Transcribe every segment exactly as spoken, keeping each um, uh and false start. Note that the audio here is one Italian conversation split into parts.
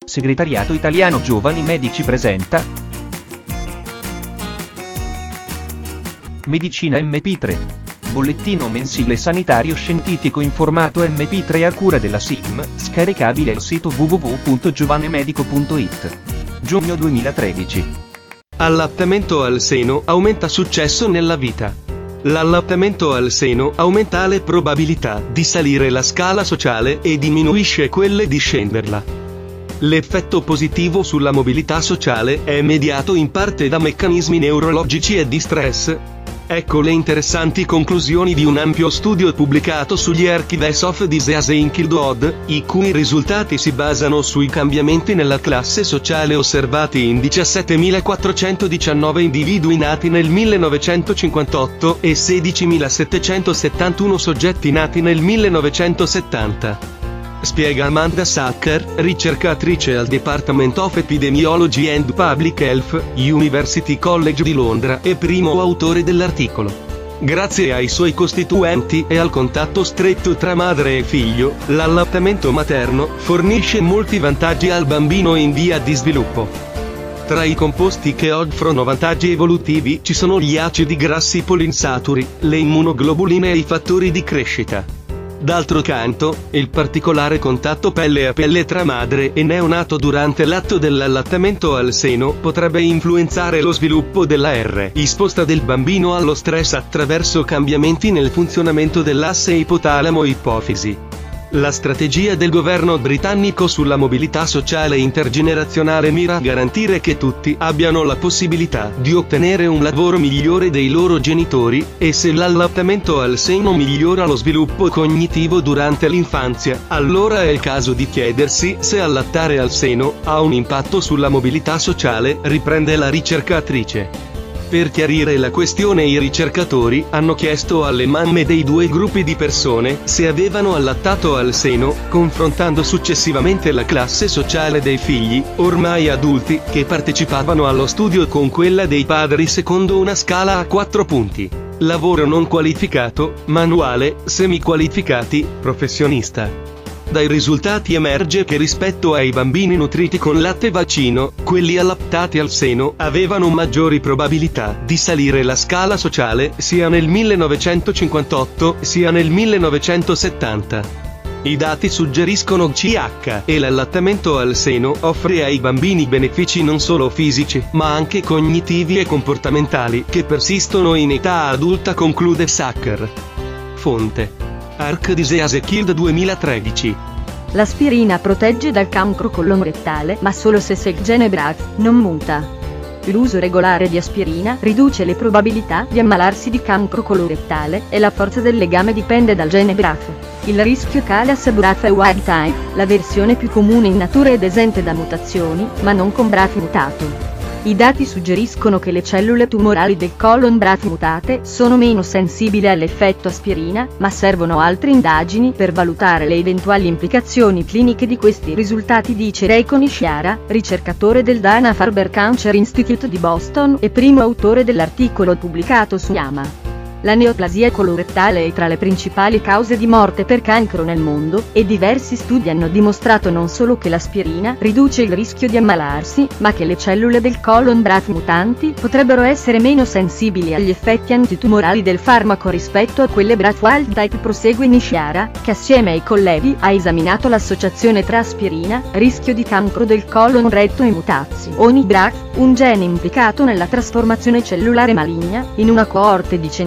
Segretariato Italiano Giovani Medici presenta Medicina M P tre. Bollettino mensile sanitario scientifico in formato M P tre a cura della S I M, scaricabile al sito w w w punto giovanemedico punto i t. Giugno duemilatredici. Allattamento al seno aumenta successo nella vita. L'allattamento al seno aumenta le probabilità di salire la scala sociale e diminuisce quelle di scenderla. L'effetto positivo sulla mobilità sociale è mediato in parte da meccanismi neurologici e di stress. Ecco le interessanti conclusioni di un ampio studio pubblicato sugli Archives of Disease in Childhood, i cui risultati si basano sui cambiamenti nella classe sociale osservati in diciassettemilaquattrocentodiciannove individui nati nel millenovecentocinquantotto e sedicimilasettecentosettantuno soggetti nati nel millenovecentosettanta. Spiega Amanda Sacker, ricercatrice al Department of Epidemiology and Public Health, University College di Londra e primo autore dell'articolo. Grazie ai suoi costituenti e al contatto stretto tra madre e figlio, l'allattamento materno fornisce molti vantaggi al bambino in via di sviluppo. Tra i composti che offrono vantaggi evolutivi ci sono gli acidi grassi polinsaturi, le immunoglobuline e i fattori di crescita. D'altro canto, il particolare contatto pelle a pelle tra madre e neonato durante l'atto dell'allattamento al seno potrebbe influenzare lo sviluppo della risposta del bambino allo stress attraverso cambiamenti nel funzionamento dell'asse ipotalamo-ipofisi. La strategia del governo britannico sulla mobilità sociale intergenerazionale mira a garantire che tutti abbiano la possibilità di ottenere un lavoro migliore dei loro genitori, e se l'allattamento al seno migliora lo sviluppo cognitivo durante l'infanzia, allora è il caso di chiedersi se allattare al seno ha un impatto sulla mobilità sociale, riprende la ricercatrice. Per chiarire la questione i ricercatori hanno chiesto alle mamme dei due gruppi di persone se avevano allattato al seno, confrontando successivamente la classe sociale dei figli, ormai adulti, che partecipavano allo studio con quella dei padri secondo una scala a quattro punti: lavoro non qualificato, manuale, semiqualificati, professionista. Dai risultati emerge che rispetto ai bambini nutriti con latte vaccino, quelli allattati al seno avevano maggiori probabilità di salire la scala sociale sia nel millenovecentocinquantotto sia nel millenovecentosettanta. I dati suggeriscono C H e l'allattamento al seno offre ai bambini benefici non solo fisici, ma anche cognitivi e comportamentali che persistono in età adulta, conclude Sacker. Fonte: Arc Disease Killed duemilatredici. L'aspirina protegge dal cancro colorettale, ma solo se il gene B R A F non muta. L'uso regolare di aspirina riduce le probabilità di ammalarsi di cancro colorettale, e la forza del legame dipende dal gene B R A F. Il rischio cala se B R A F è wild type, la versione più comune in natura ed esente da mutazioni, ma non con B R A F mutato. I dati suggeriscono che le cellule tumorali del colon B R A F mutate sono meno sensibili all'effetto aspirina, ma servono altre indagini per valutare le eventuali implicazioni cliniche di questi risultati, dice Ray Conisciara, ricercatore del Dana-Farber Cancer Institute di Boston e primo autore dell'articolo pubblicato su JAMA. La neoplasia colorettale è tra le principali cause di morte per cancro nel mondo, e diversi studi hanno dimostrato non solo che l'aspirina riduce il rischio di ammalarsi, ma che le cellule del colon B R A F mutanti potrebbero essere meno sensibili agli effetti antitumorali del farmaco rispetto a quelle B R A F wild type, prosegue Nishiara, che assieme ai colleghi ha esaminato l'associazione tra aspirina, rischio di cancro del colon retto e mutazioni B R A F, un gene implicato nella trasformazione cellulare maligna, in una coorte di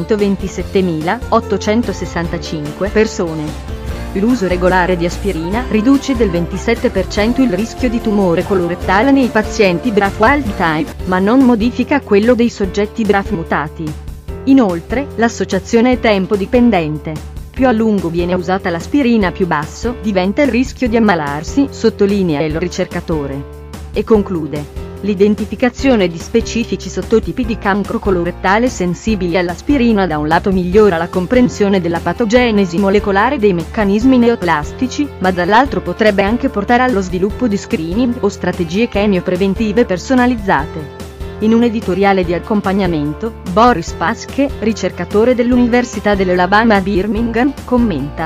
centoventisettemilaottocentosessantacinque persone. L'uso regolare di aspirina riduce del ventisette per cento il rischio di tumore colorettale nei pazienti B R A F wild type, ma non modifica quello dei soggetti B R A F mutati. Inoltre, l'associazione è tempo dipendente. Più a lungo viene usata l'aspirina, più basso diventa il rischio di ammalarsi, sottolinea il ricercatore. E conclude: l'identificazione di specifici sottotipi di cancro colorettale sensibili all'aspirina da un lato migliora la comprensione della patogenesi molecolare dei meccanismi neoplastici, ma dall'altro potrebbe anche portare allo sviluppo di screening o strategie chemiopreventive personalizzate. In un editoriale di accompagnamento, Boris Paske, ricercatore dell'Università dell'Alabama a Birmingham, commenta: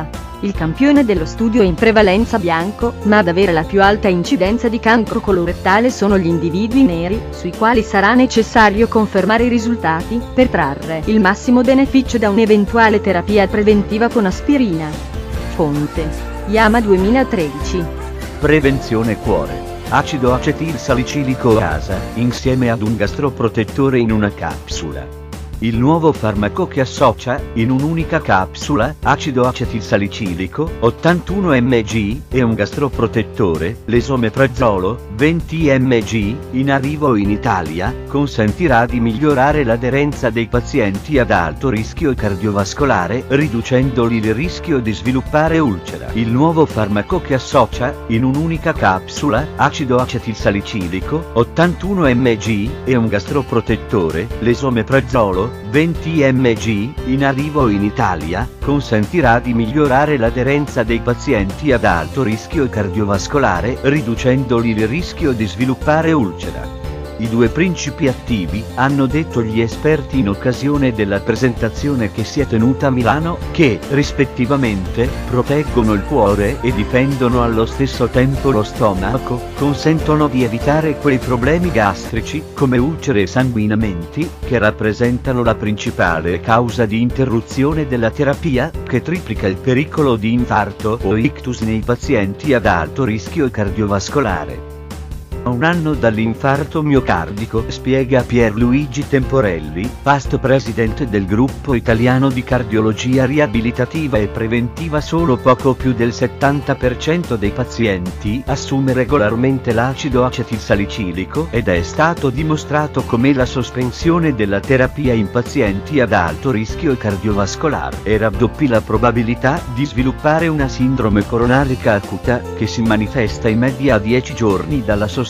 Il campione dello studio è in prevalenza bianco, ma ad avere la più alta incidenza di cancro colorettale sono gli individui neri, sui quali sarà necessario confermare i risultati, per trarre il massimo beneficio da un'eventuale terapia preventiva con aspirina. Fonte: Yama duemilatredici. Prevenzione cuore. Acido acetilsalicilico A S A, insieme ad un gastroprotettore in una capsula. Il nuovo farmaco che associa, in un'unica capsula, acido acetilsalicilico, ottantuno milligrammi, e un gastroprotettore, l'esomeprazolo, venti milligrammi, in arrivo in Italia, consentirà di migliorare l'aderenza dei pazienti ad alto rischio cardiovascolare, riducendoli il rischio di sviluppare ulcera. Il nuovo farmaco che associa, in un'unica capsula, acido acetilsalicilico, ottantuno milligrammi, e un gastroprotettore, l'esomeprazolo, venti milligrammi, in arrivo in Italia, consentirà di migliorare l'aderenza dei pazienti ad alto rischio cardiovascolare, riducendoli il rischio di sviluppare ulcera. I due principi attivi, hanno detto gli esperti in occasione della presentazione che si è tenuta a Milano, che, rispettivamente, proteggono il cuore e difendono allo stesso tempo lo stomaco, consentono di evitare quei problemi gastrici, come ulcere e sanguinamenti, che rappresentano la principale causa di interruzione della terapia, che triplica il pericolo di infarto o ictus nei pazienti ad alto rischio cardiovascolare. A un anno dall'infarto miocardico, spiega Pierluigi Temporelli, past president del gruppo italiano di cardiologia riabilitativa e preventiva, solo poco più del settanta per cento dei pazienti assume regolarmente l'acido acetilsalicilico, ed è stato dimostrato come la sospensione della terapia in pazienti ad alto rischio cardiovascolare e raddoppi la probabilità di sviluppare una sindrome coronarica acuta, che si manifesta in media a dieci giorni dalla sospensione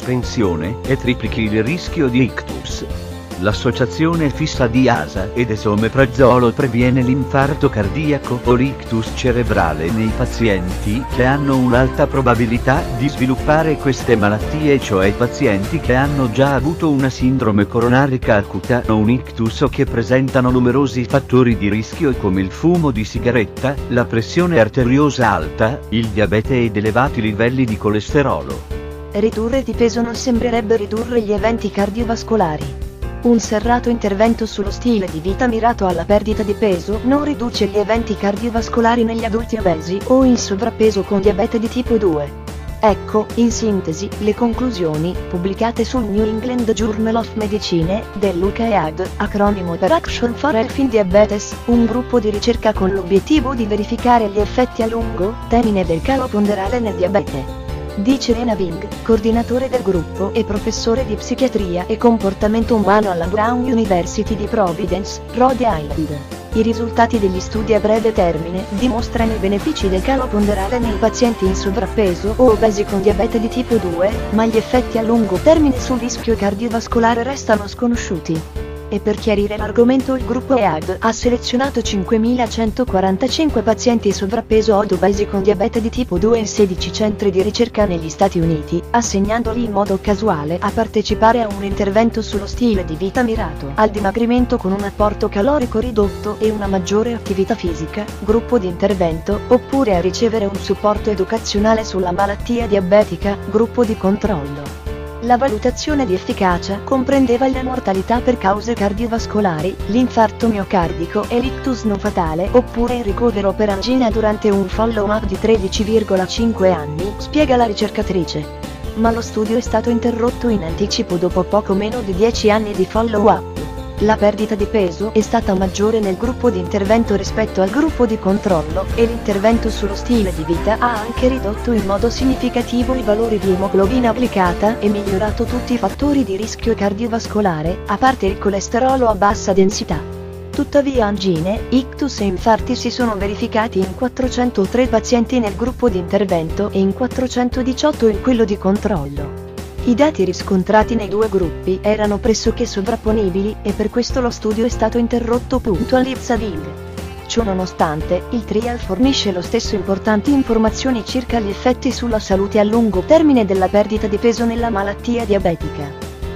e triplichi il rischio di ictus. L'associazione fissa di A S A ed esomeprazolo previene l'infarto cardiaco o l'ictus cerebrale nei pazienti che hanno un'alta probabilità di sviluppare queste malattie, cioè pazienti che hanno già avuto una sindrome coronarica acuta o un ictus o che presentano numerosi fattori di rischio come il fumo di sigaretta, la pressione arteriosa alta, il diabete ed elevati livelli di colesterolo. Ridurre di peso non sembrerebbe ridurre gli eventi cardiovascolari. Un serrato intervento sullo stile di vita mirato alla perdita di peso non riduce gli eventi cardiovascolari negli adulti obesi o in sovrappeso con diabete di tipo due. Ecco, in sintesi, le conclusioni, pubblicate sul New England Journal of Medicine, dell'U K E A D, acronimo per Action for Health in Diabetes, un gruppo di ricerca con l'obiettivo di verificare gli effetti a lungo termine del calo ponderale nel diabete. Dice Rena Ving, coordinatore del gruppo e professore di psichiatria e comportamento umano alla Brown University di Providence, Rhode Island. I risultati degli studi a breve termine dimostrano i benefici del calo ponderale nei pazienti in sovrappeso o obesi con diabete di tipo due, ma gli effetti a lungo termine sul rischio cardiovascolare restano sconosciuti. E per chiarire l'argomento il gruppo E A D ha selezionato cinquemilacentoquarantacinque pazienti sovrappeso od obesi con diabete di tipo due in sedici centri di ricerca negli Stati Uniti, assegnandoli in modo casuale a partecipare a un intervento sullo stile di vita mirato al dimagrimento con un apporto calorico ridotto e una maggiore attività fisica, gruppo di intervento, oppure a ricevere un supporto educazionale sulla malattia diabetica, gruppo di controllo. La valutazione di efficacia comprendeva la mortalità per cause cardiovascolari, l'infarto miocardico e l'ictus non fatale, oppure il ricovero per angina durante un follow-up di tredici virgola cinque anni, spiega la ricercatrice. Ma lo studio è stato interrotto in anticipo dopo poco meno di dieci anni di follow-up. La perdita di peso è stata maggiore nel gruppo di intervento rispetto al gruppo di controllo, e l'intervento sullo stile di vita ha anche ridotto in modo significativo i valori di emoglobina glicata e migliorato tutti i fattori di rischio cardiovascolare, a parte il colesterolo a bassa densità. Tuttavia angine, ictus e infarti si sono verificati in quattrocentotre pazienti nel gruppo di intervento e in quattrocentodiciotto in quello di controllo. I dati riscontrati nei due gruppi erano pressoché sovrapponibili, e per questo lo studio è stato interrotto. Puntualizza Ving. Ciò nonostante, il trial fornisce lo stesso importanti informazioni circa gli effetti sulla salute a lungo termine della perdita di peso nella malattia diabetica.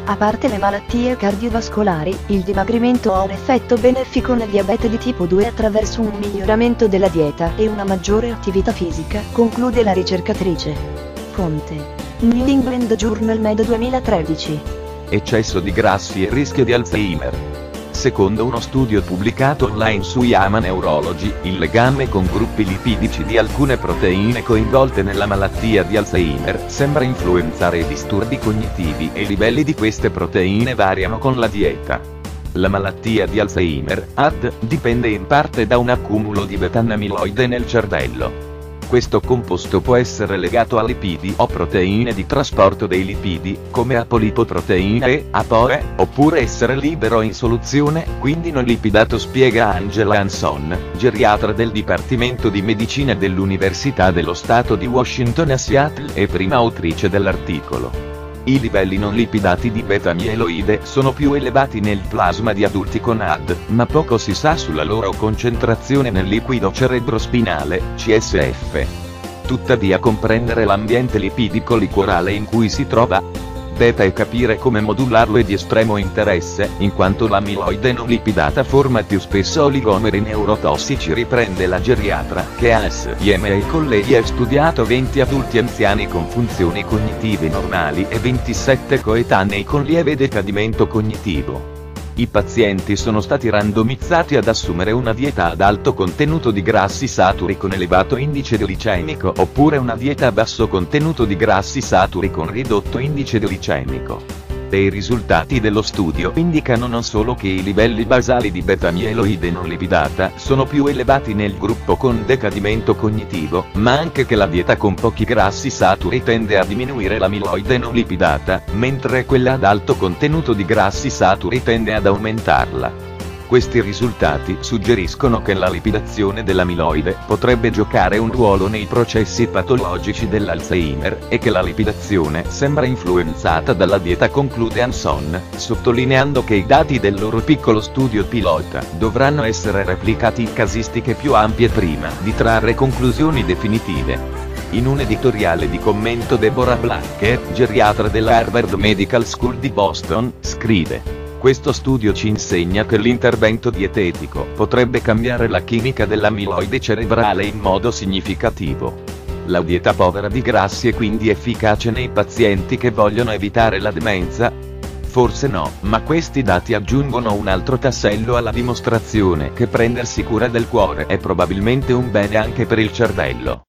A parte le malattie cardiovascolari, il dimagrimento ha un effetto benefico nel diabete di tipo due attraverso un miglioramento della dieta e una maggiore attività fisica, conclude la ricercatrice. Fonte: New England Journal Med duemilatredici. Eccesso di grassi e rischio di Alzheimer. Secondo uno studio pubblicato online su JAMA Neurology, il legame con gruppi lipidici di alcune proteine coinvolte nella malattia di Alzheimer sembra influenzare i disturbi cognitivi e i livelli di queste proteine variano con la dieta. La malattia di Alzheimer, A D, dipende in parte da un accumulo di beta-amiloide nel cervello. Questo composto può essere legato a lipidi o proteine di trasporto dei lipidi, come apolipoproteine e ApoE, oppure essere libero in soluzione, quindi non lipidato, spiega Angela Hanson, geriatra del Dipartimento di Medicina dell'Università dello Stato di Washington a Seattle e prima autrice dell'articolo. I livelli non lipidati di beta-amiloide sono più elevati nel plasma di adulti con A D, ma poco si sa sulla loro concentrazione nel liquido cerebrospinale, C S F. Tuttavia comprendere l'ambiente lipidico liquorale in cui si trova beta e capire come modularlo è di estremo interesse, in quanto l'amiloide non lipidata forma più spesso oligomeri neurotossici, riprende la geriatra, che assieme ai colleghi ha studiato venti adulti anziani con funzioni cognitive normali e ventisette coetanei con lieve decadimento cognitivo. I pazienti sono stati randomizzati ad assumere una dieta ad alto contenuto di grassi saturi con elevato indice glicemico oppure una dieta a basso contenuto di grassi saturi con ridotto indice glicemico. E i risultati dello studio indicano non solo che i livelli basali di beta-amiloide non lipidata sono più elevati nel gruppo con decadimento cognitivo, ma anche che la dieta con pochi grassi saturi tende a diminuire l'amiloide non lipidata, mentre quella ad alto contenuto di grassi saturi tende ad aumentarla. Questi risultati suggeriscono che la lipidazione dell'amiloide potrebbe giocare un ruolo nei processi patologici dell'Alzheimer, e che la lipidazione sembra influenzata dalla dieta, conclude Hanson, sottolineando che i dati del loro piccolo studio pilota dovranno essere replicati in casistiche più ampie prima di trarre conclusioni definitive. In un editoriale di commento, Deborah Blacker, geriatra della Harvard Medical School di Boston, scrive: questo studio ci insegna che l'intervento dietetico potrebbe cambiare la chimica dell'amiloide cerebrale in modo significativo. La dieta povera di grassi è quindi efficace nei pazienti che vogliono evitare la demenza? Forse no, ma questi dati aggiungono un altro tassello alla dimostrazione che prendersi cura del cuore è probabilmente un bene anche per il cervello.